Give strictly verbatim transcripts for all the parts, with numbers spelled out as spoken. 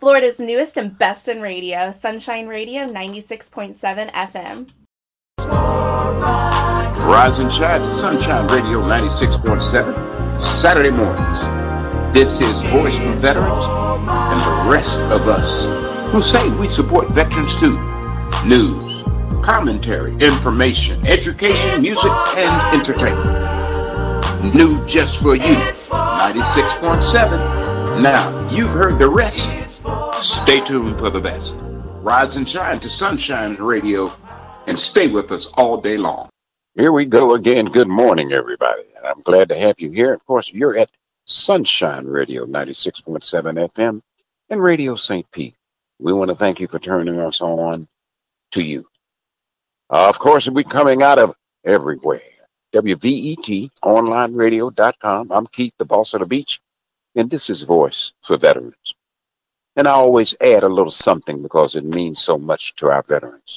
Florida's newest and best in radio, Sunshine Radio ninety-six point seven F M. Rise and shine to Sunshine Radio ninety-six point seven, Saturday mornings. This is Voice for Veterans and the rest of us who say we support veterans too. News, commentary, information, education, music, and entertainment. New just for you, ninety-six point seven. Now, you've heard the rest. Stay tuned for the best. Rise and shine to Sunshine Radio and stay with us all day long. Here we go again. Good morning, everybody. I'm glad to have you here. Of course, you're at Sunshine Radio ninety-six point seven F M and Radio Saint Pete. We want to thank you for turning us on to you. Uh, of course, we're coming out of everywhere. W V E T online radio dot com. I'm Keith, the boss of the beach, and this is Voice for Veterans. And I always add a little something because it means so much to our veterans.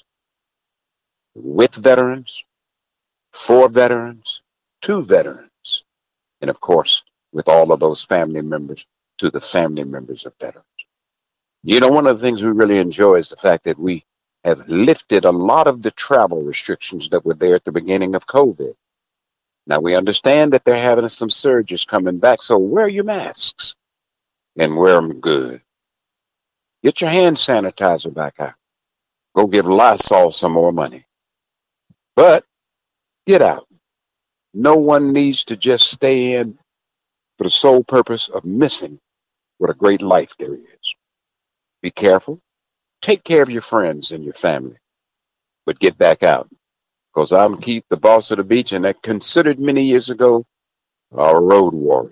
With veterans, for veterans, to veterans, and of course, with all of those family members, to the family members of veterans. You know, one of the things we really enjoy is the fact that we have lifted a lot of the travel restrictions that were there at the beginning of COVID. Now, we understand that they're having some surges coming back, so wear your masks and wear them good. Get your hand sanitizer back out. Go give Lysol some more money. But get out. No one needs to just stay in for the sole purpose of missing what a great life there is. Be careful. Take care of your friends and your family. But get back out. Because I'm Keith, the boss of the beach, and I considered many years ago a road warrior.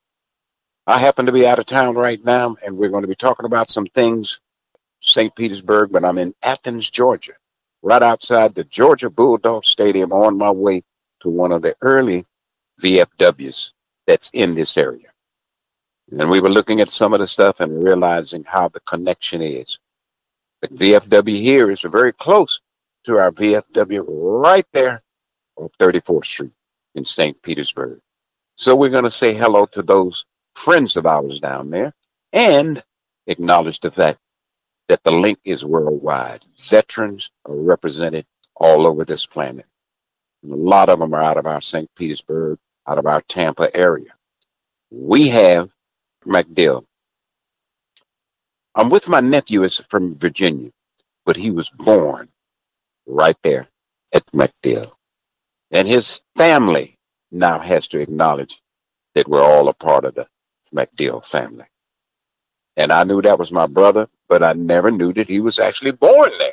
I happen to be out of town right now, and we're going to be talking about some things, Saint Petersburg, but I'm in Athens, Georgia, right outside the Georgia Bulldog Stadium on my way to one of the early V F Ws that's in this area. And we were looking at some of the stuff and realizing how the connection is. The V F W here is very close to our V F W right there on thirty-fourth Street in Saint Petersburg. So we're going to say hello to those friends of ours down there and acknowledge the fact that the link is worldwide. Veterans are represented all over this planet. And a lot of them are out of our Saint Petersburg, out of our Tampa area. We have MacDill. I'm with my nephew, is from Virginia, but he was born right there at MacDill. And his family now has to acknowledge that we're all a part of the MacDill family. And I knew that was my brother, but I never knew that he was actually born there.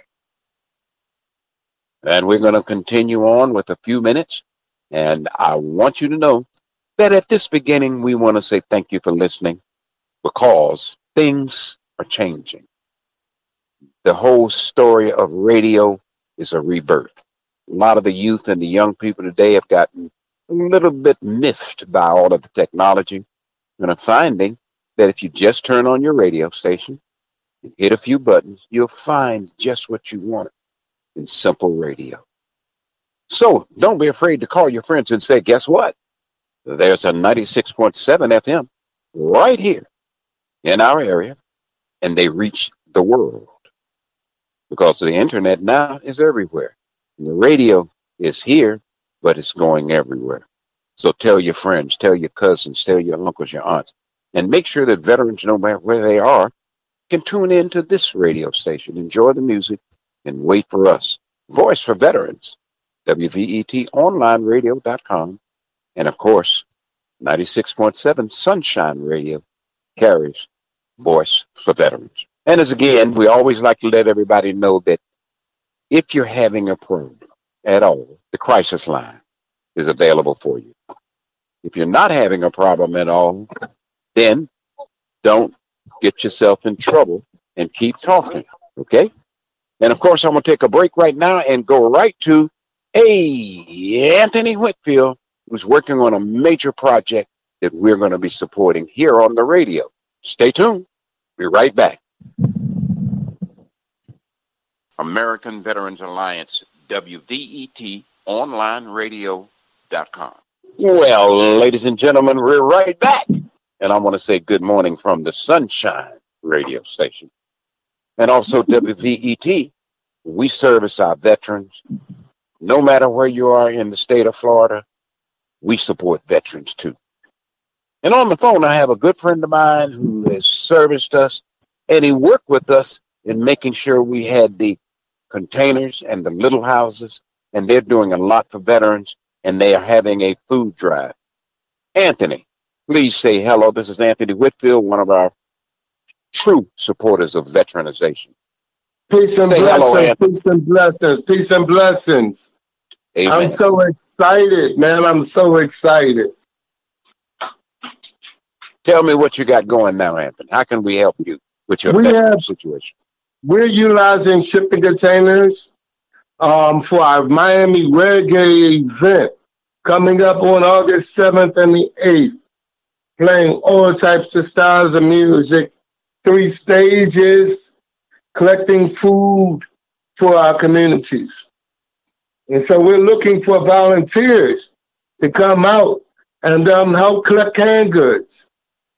And we're going to continue on with a few minutes. And I want you to know that at this beginning, we want to say thank you for listening because things are changing. The whole story of radio is a rebirth. A lot of the youth and the young people today have gotten a little bit miffed by all of the technology. And I'm finding that if you just turn on your radio station and hit a few buttons, you'll find just what you want in simple radio. So don't be afraid to call your friends and say, guess what? There's a ninety-six point seven F M right here in our area, and they reach the world because the internet now is everywhere. And the radio is here, but it's going everywhere. So tell your friends, tell your cousins, tell your uncles, your aunts, and make sure that veterans, no matter where they are, can tune in to this radio station, enjoy the music, and wait for us. Voice for Veterans, W V E T online radio dot com, and of course, ninety-six point seven Sunshine Radio carries Voice for Veterans. And as again, we always like to let everybody know that if you're having a problem at all, the crisis line is available for you. If you're not having a problem at all, then don't get yourself in trouble and keep talking, okay? And of course, I'm going to take a break right now and go right to a Anthony Whitfield, who's working on a major project that we're going to be supporting here on the radio. Stay tuned. Be right back. American Veterans Alliance, W V E T online radio dot com. Well, ladies and gentlemen, we're right back. And I want to say good morning from the Sunshine radio station. And also W V E T, we service our veterans. No matter where you are in the state of Florida, we support veterans too. And on the phone, I have a good friend of mine who has serviced us, and he worked with us in making sure we had the containers and the little houses, and they're doing a lot for veterans, and they are having a food drive. Anthony, please say hello. This is Anthony Whitfield, one of our true supporters of veteranization. Peace and say blessings, hello, peace and blessings, peace and blessings. Amen. I'm so excited, man. I'm so excited. Tell me what you got going now, Anthony. How can we help you with your We veteran have- situation? We're utilizing shipping containers um, for our Miami Reggae event coming up on August seventh and the eighth, playing all types of styles of music, three stages, collecting food for our communities. And so we're looking for volunteers to come out and um, help collect canned goods,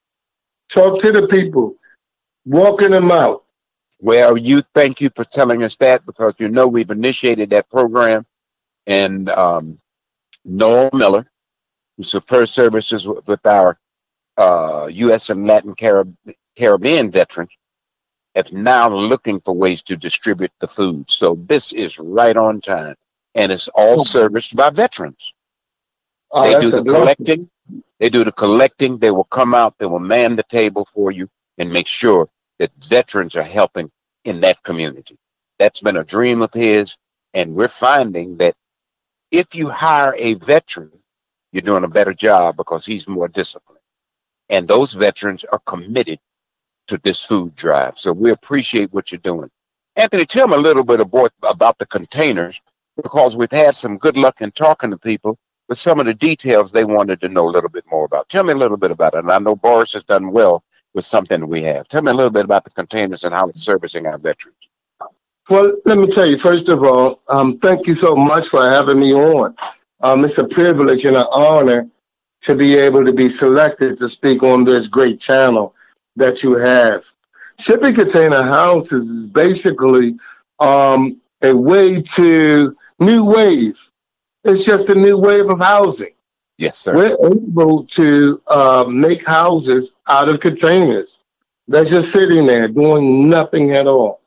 talk to the people, walking them out. Well, you thank you for telling us that, because you know we've initiated that program, and um, Noel Miller, who supplies services with, with our uh, U S and Latin Carib- Caribbean veterans, is now looking for ways to distribute the food. So this is right on time, and it's all serviced by veterans. Oh, They that's do a the blessing. collecting. They do the collecting. They will come out. They will man the table for you and make sure that veterans are helping in that community. That's been a dream of his, and we're finding that if you hire a veteran, you're doing a better job because he's more disciplined. And those veterans are committed to this food drive. So we appreciate what you're doing. Anthony, tell me a little bit about, about the containers, because we've had some good luck in talking to people with some of the details they wanted to know a little bit more about. Tell me a little bit about it. And I know Boris has done well with something that we have. Tell me a little bit about the containers and how it's servicing our veterans. Well, let me tell you, first of all, um, thank you so much for having me on. Um, it's a privilege and an honor to be able to be selected to speak on this great channel that you have. Shipping container houses is basically um, a way to new wave. It's just a new wave of housing. Yes, sir. We're able to uh, make houses out of containers that's just sitting there doing nothing at all.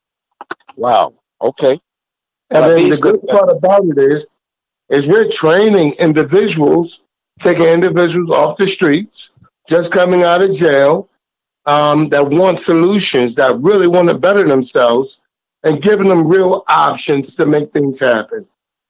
Wow. Okay. And Well, then the these- good part about it is, is we're training individuals, taking individuals off the streets, just coming out of jail, um, that want solutions, that really want to better themselves, and giving them real options to make things happen.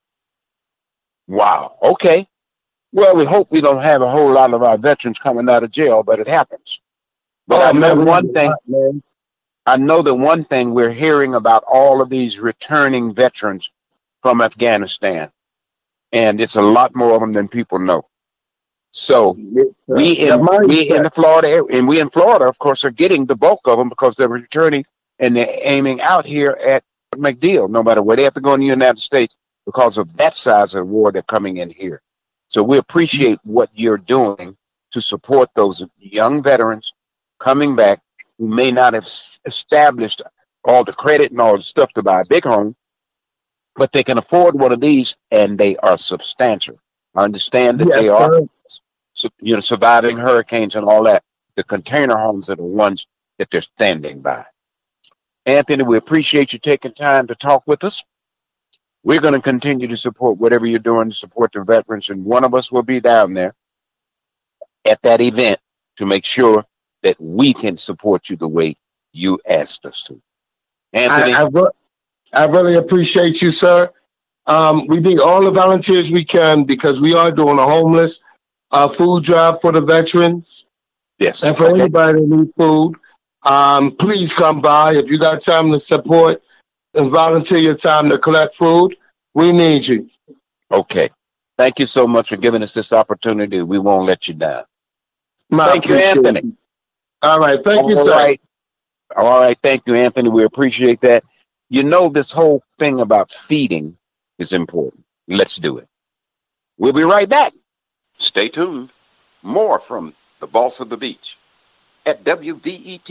Wow. Okay. Well, we hope we don't have a whole lot of our veterans coming out of jail, but it happens. But Oh, I know man, one thing. man. I know that one thing, we're hearing about all of these returning veterans from Afghanistan, and it's a lot more of them than people know. So we The in we mindset. in the Florida area, and we in Florida, of course, are getting the bulk of them because they're returning and they're aiming out here at MacDill, no matter where they have to go in the United States, because of that size of war. They're coming in here. So we appreciate what you're doing to support those young veterans coming back who may not have s- established all the credit and all the stuff to buy a big home, but they can afford one of these, and they are substantial. I understand that Yes, they are, sir. su- you know, surviving hurricanes and all that. The container homes are the ones that they're standing by. Anthony, we appreciate you taking time to talk with us. We're going to continue to support whatever you're doing to support the veterans, and one of us will be down there at that event to make sure that we can support you the way you asked us to. Anthony, I, I, re- I really appreciate you, sir. Um, we need all the volunteers we can, because we are doing a homeless uh, food drive for the veterans yes. and for Okay. anybody that needs food. Um, please come by. If you got time to support and volunteer your time to collect food, we need you. Okay. Thank you so much for giving us this opportunity. We won't let you down. My Thank you, appreciation. Anthony. All right. Thank you, All sir. right. All right. Thank you, Anthony. We appreciate that. You know, this whole thing about feeding is important. Let's do it. We'll be right back. Stay tuned. More from the Boss of the Beach at W V E T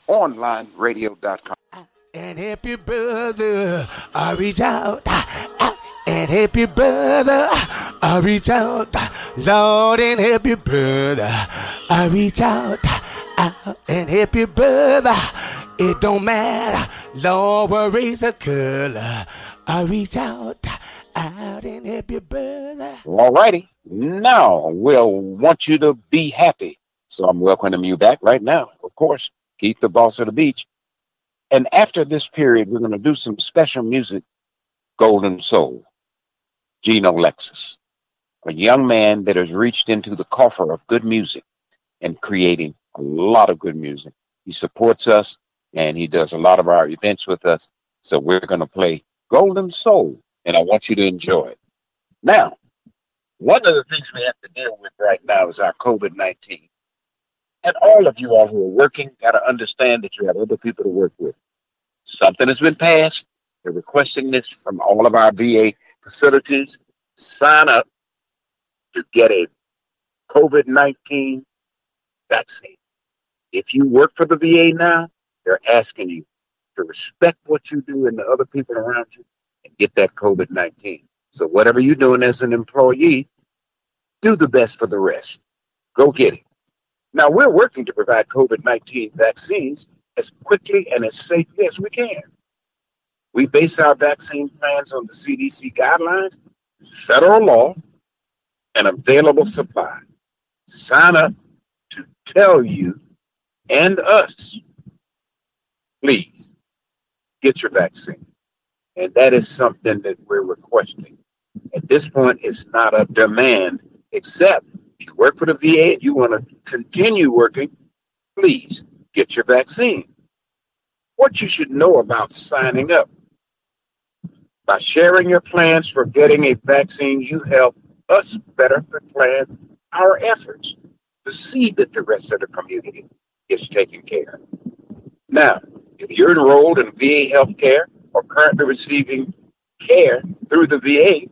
online radio dot com. And help your brother, I reach out, out and help your brother, I reach out, Lord, and help your brother, I reach out, out and help your brother. It don't matter, Lord, what race or color, I reach out, out and help your brother. All righty, now we'll want you to be happy. So I'm welcoming you back right now, of course. Keep the boss of the beach. And after this period, we're going to do some special music. Golden Soul, Gino Lexus, a young man that has reached into the coffer of good music and creating a lot of good music. He supports us and he does a lot of our events with us. So we're going to play Golden Soul, and I want you to enjoy it. Now, one of the things we have to deal with right now is our COVID nineteen. And all of you all who are working got to understand that you have other people to work with. Something has been passed. They're requesting this from all of our V A facilities. Sign up to get a COVID nineteen vaccine. If you work for the V A now, they're asking you to respect what you do and the other people around you and get that COVID nineteen. So whatever you're doing as an employee, do the best for the rest. Go get it. Now, we're working to provide COVID nineteen vaccines as quickly and as safely as we can. We base our vaccine plans on the C D C guidelines, federal law, and available supply. Sign up to tell you and us, please, get your vaccine. And that is something that we're requesting. At this point, it's not a demand, except if you work for the V A and you want to continue working, please get your vaccine. What you should know about signing up. By sharing your plans for getting a vaccine, you help us better plan our efforts to see that the rest of the community is taken care of. Now, if you're enrolled in V A healthcare or currently receiving care through the V A,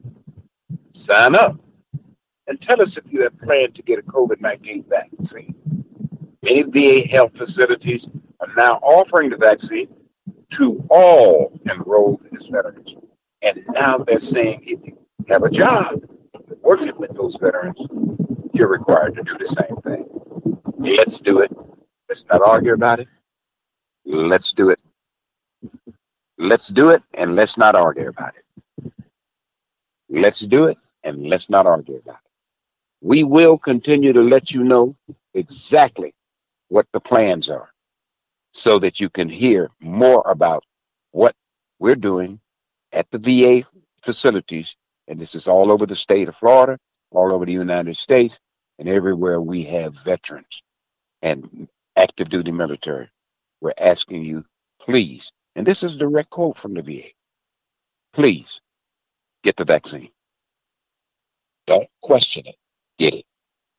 sign up. And tell us if you have planned to get a COVID nineteen vaccine. Many V A health facilities are now offering the vaccine to all enrolled as veterans. And now they're saying if you have a job working with those veterans, you're required to do the same thing. Let's do it. Let's not argue about it. Let's do it. Let's do it, and let's not argue about it. Let's do it, and let's not argue about it. We will continue to let you know exactly what the plans are so that you can hear more about what we're doing at the V A facilities. And this is all over the state of Florida, all over the United States, and everywhere we have veterans and active duty military. We're asking you, please, and this is a direct quote from the V A, please get the vaccine. Don't question it. Get it.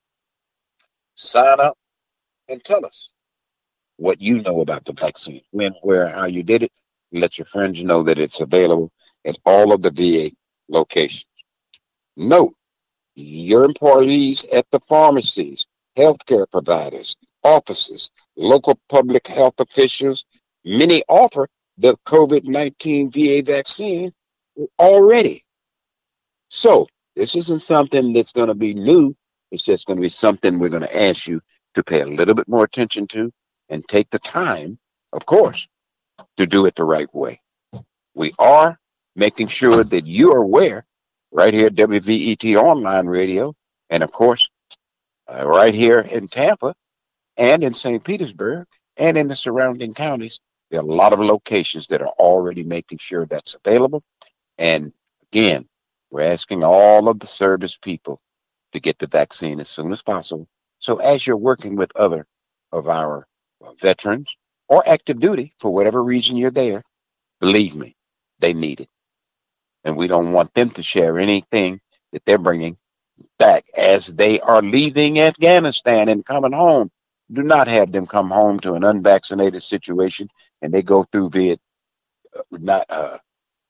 Sign up and tell us what you know about the vaccine, when, where, how you did it. Let your friends know that it's available at all of the V A locations. Note, your employees at the pharmacies, healthcare providers, offices, local public health officials, many offer the COVID nineteen V A vaccine already. So this isn't something that's going to be new. It's just going to be something we're going to ask you to pay a little bit more attention to and take the time, of course, to do it the right way. We are making sure that you are aware right here at W V E T Online Radio, and of course, uh, right here in Tampa and in Saint Petersburg and in the surrounding counties. There are a lot of locations that are already making sure that's available. And again, we're asking all of the service people to get the vaccine as soon as possible. So as you're working with other of our veterans or active duty, for whatever reason you're there, believe me, they need it. And we don't want them to share anything that they're bringing back as they are leaving Afghanistan and coming home. Do not have them come home to an unvaccinated situation and they go through Viet, uh, not, uh,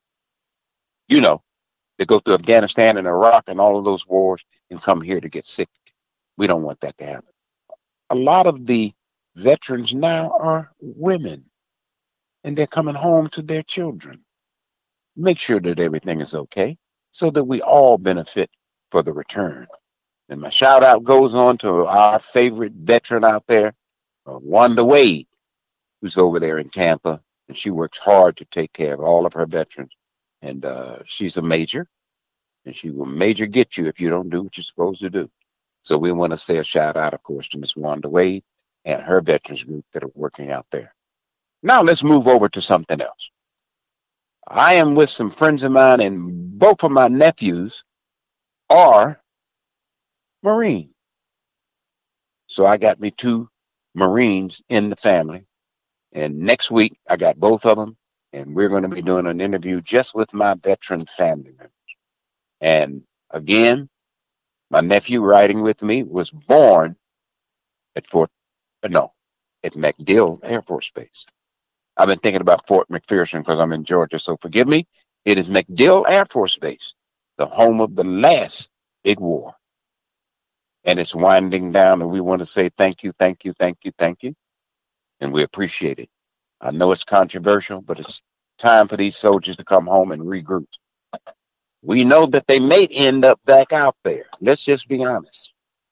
you know, they go through Afghanistan and Iraq and all of those wars and come here to get sick. We don't want that to happen. A lot of the veterans now are women, and they're coming home to their children. Make sure that everything is okay so that we all benefit for the return. And my shout out goes on to our favorite veteran out there, uh, Wanda Wade, who's over there in Tampa, and she works hard to take care of all of her veterans. And uh, she's a major, and she will major get you if you don't do what you're supposed to do. So we want to say a shout out, of course, to Miss Wanda Wade and her veterans group that are working out there. Now let's move over to something else. I am with some friends of mine, and both of my nephews are Marine. So I got me two Marines in the family. And next week, I got both of them, and we're going to be doing an interview just with my veteran family members. And again, my nephew riding with me was born at Fort, no, at MacDill Air Force Base. I've been thinking about Fort McPherson because I'm in Georgia, so forgive me. It is MacDill Air Force Base, the home of the last big war. And it's winding down, and we want to say thank you, thank you, thank you, thank you. And we appreciate it. I know it's controversial, but it's time for these soldiers to come home and regroup. We know that they may end up back out there. Let's just be honest.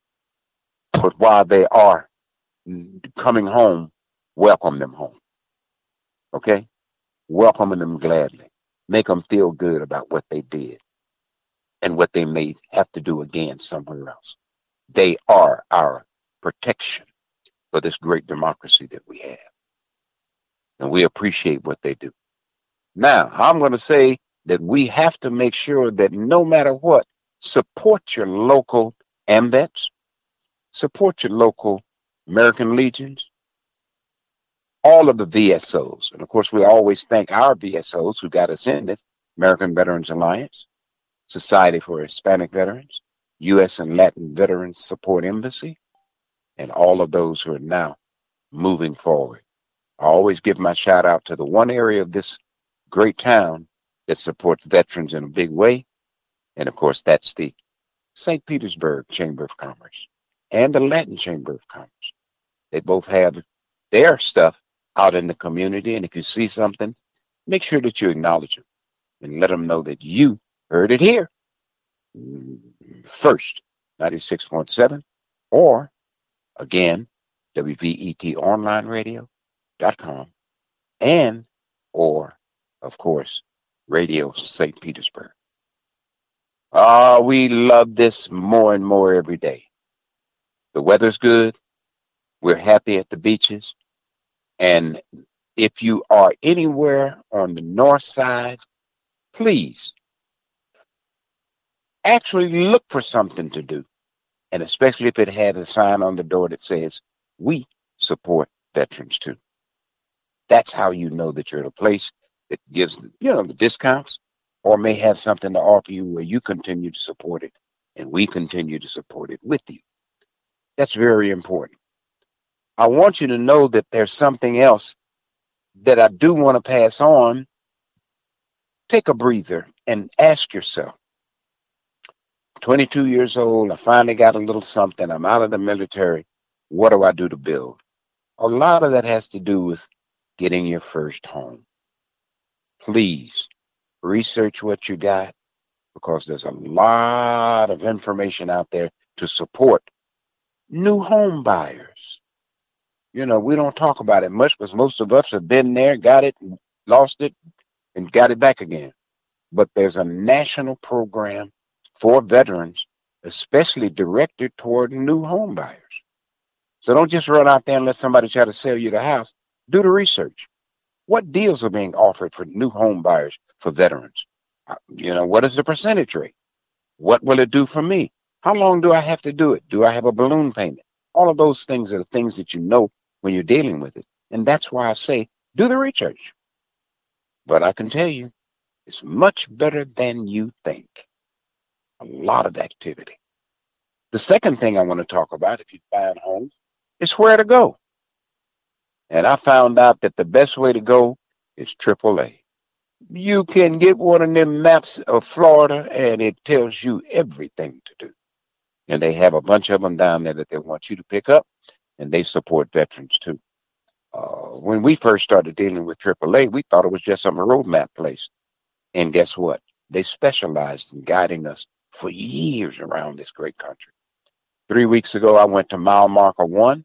But while they are coming home, welcome them home. Okay? Welcome them gladly. Make them feel good about what they did and what they may have to do again somewhere else. They are our protection for this great democracy that we have. And we appreciate what they do. Now, I'm going to say that we have to make sure that no matter what, support your local AMVETS, support your local American Legions, all of the V S Os. And of course, we always thank our V S Os who got us in this: American Veterans Alliance, Society for Hispanic Veterans, U S and Latin Veterans Support Embassy, and all of those who are now moving forward. I always give my shout out to the one area of this great town that supports veterans in a big way. And of course, that's the Saint Petersburg Chamber of Commerce and the Latin Chamber of Commerce. They both have their stuff out in the community. And if you see something, make sure that you acknowledge them and let them know that you heard it here first, ninety-six point seven, or again, W V E T online radio dot com, and or, of course, Radio Saint Petersburg. Ah, we love this more and more every day. The weather's good. We're happy at the beaches. And if you are anywhere on the north side, please actually look for something to do. And especially if it had a sign on the door that says, we support veterans too. That's how you know that you're at a place that gives, you know, the discounts, or may have something to offer you where you continue to support it and we continue to support it with you. That's very important. I want you to know that there's something else that I do want to pass on. Take a breather and ask yourself, twenty-two years old, I finally got a little something, I'm out of the military, what do I do to build? A lot of that has to do with getting your first home. Please research what you got, because there's a lot of information out there to support new home buyers. You know, we don't talk about it much because most of us have been there, got it, lost it, and got it back again. But there's a national program for veterans, especially directed toward new home buyers. So don't just run out there and let somebody try to sell you the house. Do the research. What deals are being offered for new home buyers for veterans? Uh, you know, what is the percentage rate? What will it do for me? How long do I have to do it? Do I have a balloon payment? All of those things are the things that you know when you're dealing with it. And that's why I say, do the research. But I can tell you, it's much better than you think. A lot of activity. The second thing I want to talk about, if you find homes, is where to go. And I found out that the best way to go is triple A. You can get one of them maps of Florida, and it tells you everything to do. And they have a bunch of them down there that they want you to pick up. and they support veterans too. Uh, when we first started dealing with triple A, we thought it was just some roadmap place. And guess what? They specialized in guiding us for years around this great country. Three weeks ago, I went to mile marker one,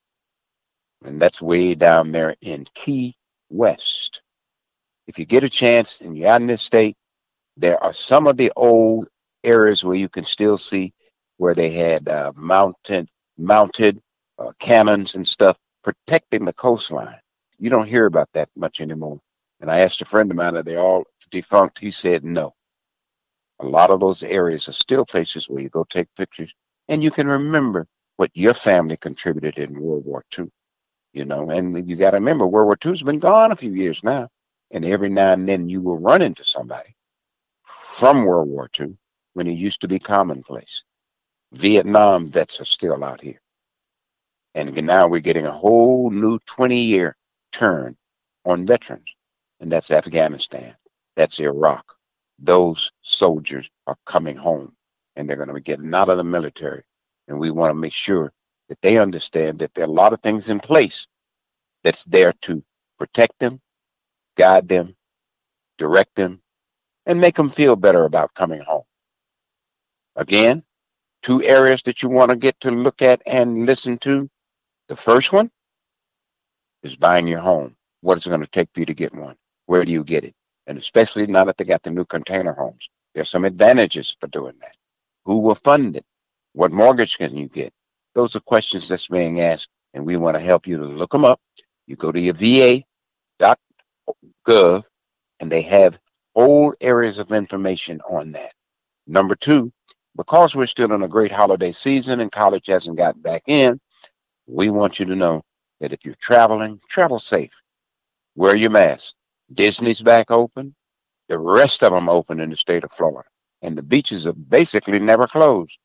and that's way down there in Key West. If you get a chance and you're out in this state, there are some of the old areas where you can still see where they had uh, mounted, mounted uh, cannons and stuff protecting the coastline. You don't hear about that much anymore. And I asked a friend of mine, are they all defunct? He said no. A lot of those areas are still places where you go take pictures and you can remember what your family contributed in World War Two. You know, and you got to remember World War Two has been gone a few years now. And every now and then you will run into somebody from World War Two when it used to be commonplace. Vietnam vets are still out here. And now we're getting a whole new twenty-year turn on veterans. And that's Afghanistan. That's Iraq. Those soldiers are coming home. And they're going to be getting out of the military. And we want to make sure that they understand that there are a lot of things in place that's there to protect them, guide them, direct them, and make them feel better about coming home. Again, two areas that you want to get to look at and listen to. The first one is buying your home. What is it going to take for you to get one? Where do you get it? And especially now that they got the new container homes, there's some advantages for doing that. Who will fund it? What mortgage can you get? Those are questions that's being asked, and we want to help you to look them up. You go to your V A dot gov, and they have whole areas of information on that. Number two, because we're still in a great holiday season and college hasn't got back in, we want you to know that if you're traveling, travel safe. Wear your mask. Disney's back open. The rest of them open in the state of Florida. And the beaches are basically never closed.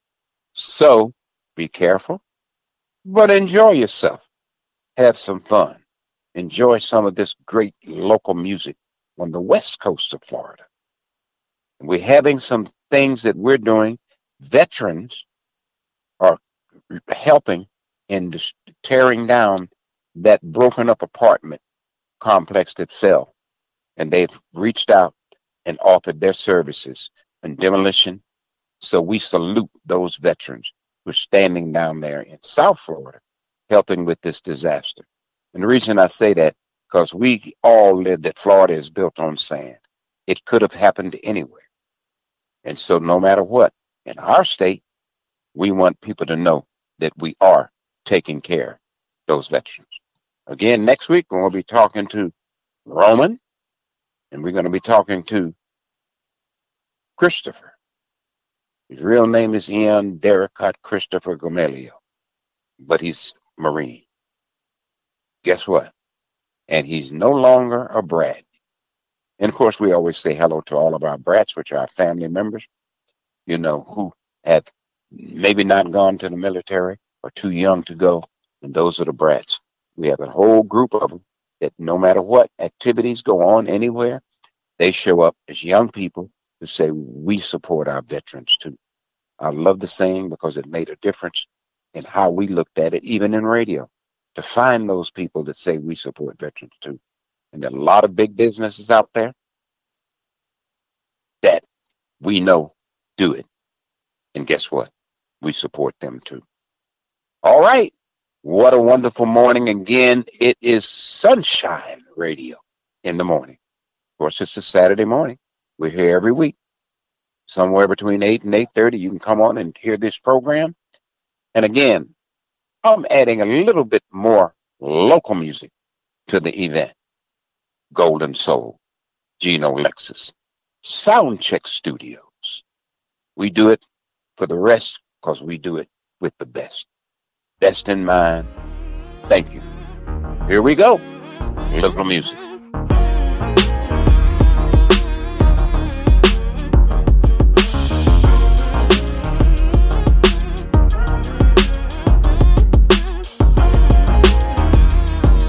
So be careful, but enjoy yourself. Have some fun. Enjoy some of this great local music on the west coast of Florida. And we're having some things that we're doing. Veterans are helping in tearing down that broken up apartment complex that fell. And they've reached out and offered their services in demolition. So we salute those veterans who are standing down there in South Florida, helping with this disaster. And the reason I say that, because we all live that Florida is built on sand. It could have happened anywhere. And so no matter what, in our state, we want people to know that we are taking care of those veterans. Again, next week, we're going to be talking to Roman, and we're going to be talking to Christopher. His real name is Ian Derricott Christopher Gamelio, but he's Marine. Guess what? And he's no longer a brat. And of course, we always say hello to all of our brats, which are our family members, you know, who have maybe not gone to the military or too young to go. And those are the brats. We have a whole group of them that no matter what activities go on anywhere, they show up as young people to say, we support our veterans too. I love the saying because it made a difference in how we looked at it, even in radio, to find those people that say we support veterans too. And there are a lot of big businesses out there that we know do it. And guess what? We support them too. All right. What a wonderful morning. Again, it is Sunshine Radio in the morning. Of course, it's a Saturday morning. We're here every week. Somewhere between eight and eight thirty, you can come on and hear this program. And again, I'm adding a little bit more local music to the event. Golden Soul, Gino Lexus, Soundcheck Studios. We do it for the rest because we do it with the best. Best in mind. Thank you. Here we go. Local music.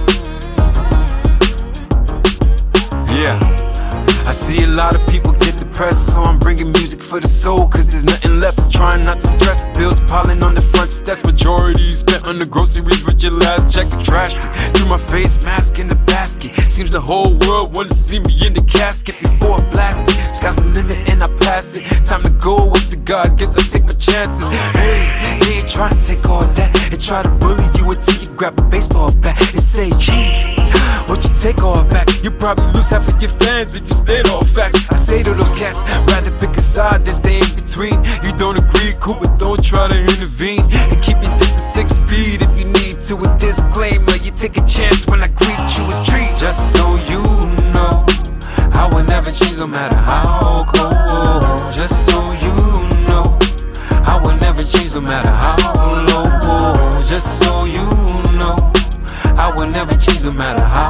Yeah, I see a lot of people get the depressed, so I'm bringing music for the soul, cause there's nothing left, trying not to stress. Bills piling on the front steps, majority spent on the groceries with your last check. The trash through my face mask in the basket. Seems the whole world wanna see me in the casket before I blast it. Sky's the limit and I pass it. Time to go up to God, guess I take my chances. Hey, he ain't trying to take all that and try to bully you until you grab a baseball bat and say, gee, what you take all back? You probably lose half of your fans if you stayed all facts. I say to those cats, rather pick a side than stay in between. You don't agree, cool, but don't try to intervene. And keep your distance six feet if you need to. A disclaimer, you take a chance when I greet you as treat. Just so you know, I will never change no matter how cold. Just so you know, I will never change no matter how low. Just so you know, I will never change no matter how.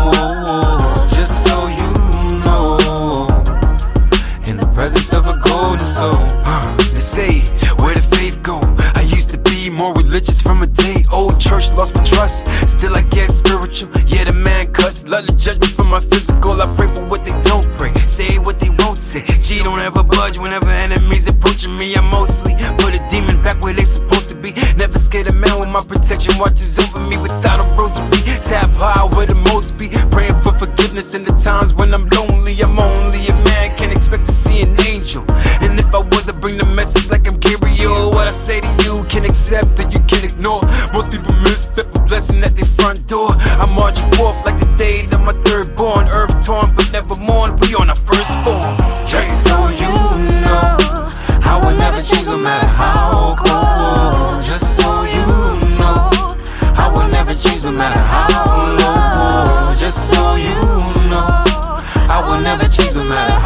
Just so you know, in the presence of a golden soul. uh, They say, where the faith go? I used to be more religious from a day old. Church lost my trust, still I get spiritual. Yeah, the man cuss, love to judge me for my physical. I pray for what they don't pray, say what they won't say. G don't ever budge whenever enemies approaching me. I mostly put a demon back where they supposed to be. Never scared a man when my protection watches over me without a rosary. Tap high where the most be, praying for forgiveness in the times when I'm lonely. I'm only a man, can't expect to see an angel. And if I was, I bring the message like I'm Gabriel. What I say to you can accept and you can ignore. Most people misstep a blessing at their front door. I'm marching forth like the day of my third born. Earth torn but never mourn, we on our first form. Just so you know, I will never change no matter how cold. Just so you know, I will never change no matter how low. Just so you know, I will never change no matter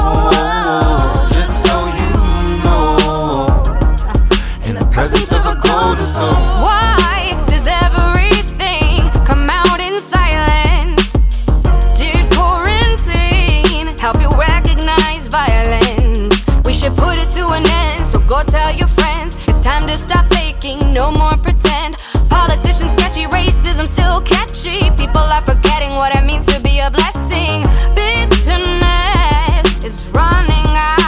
how. Just so you know, in the presence of a golden soul. Why does everything come out in silence? Did quarantine help you recognize violence? We should put it to an end, so go tell your friends. It's time to stop faking, no more pretend. Politicians sketchy, racism still catchy. People are forgetting what it means to be a blessing. Bitterness is running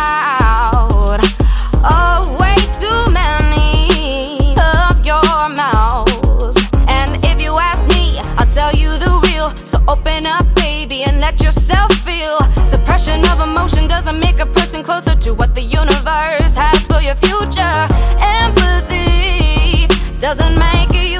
out of way too many of your mouths. And if you ask me, I'll tell you the real. So open up, baby, and let yourself feel. Suppression of emotion doesn't make a person closer to what the universe has for your future. Empathy doesn't make you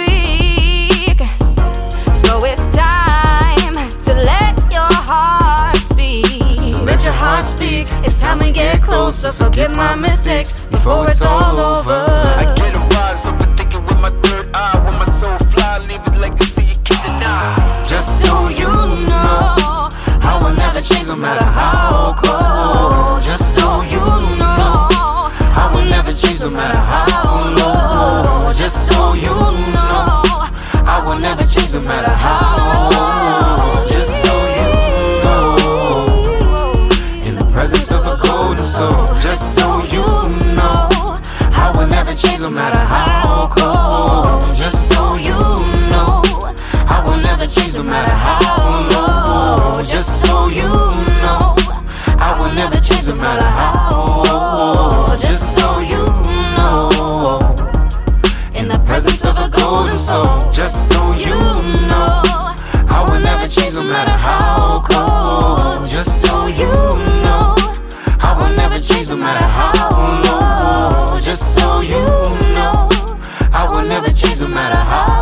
weak. So it's time to let your heart speak. So let your heart speak. It's time we get closer. Forgive my mistakes before it's all over. I get a rise over thinking with my third eye. When my soul fly, leave a legacy you can't deny. Just so you know, I will never change no matter how cold. Just so you know, I will never change no matter how low. Just so you know, I will never change no matter how. Just so you know, in the presence of a golden soul. Just so you know, I will never change no matter how cold. Just so you know, I will never change no matter how low. Just so you know, I will never change no matter how. Just so you know, in the presence of a golden soul. Just so you know, I will never change no matter how cold. Just so you know, I will never change no matter how low. Just so you know, I will never change no matter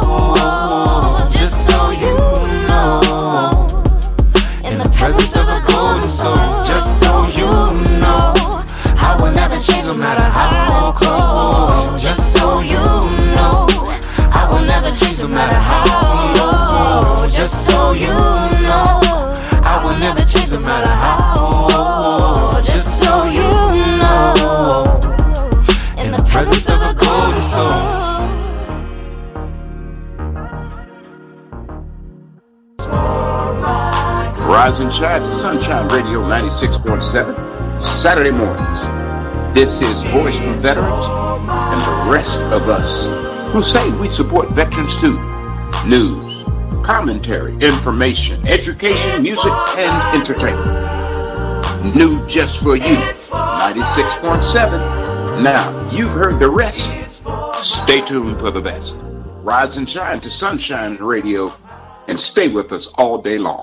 how. Just so you know, in the presence of a golden soul. Just so you know, I will never change no matter how cold. Just so you know, I will never change no matter how low. Just so you know, I will never change no matter how. Just so you know, in the presence of a golden soul. Rise and shine to Sunshine Radio ninety-six point seven, Saturday mornings. This is Voice for Veterans and the rest of us who say we support veterans too. News, commentary, information, education, music, and entertainment. new just for you, ninety-six point seven. Now, you've heard the rest. Stay tuned for the best. Rise and shine to Sunshine Radio and stay with us all day long.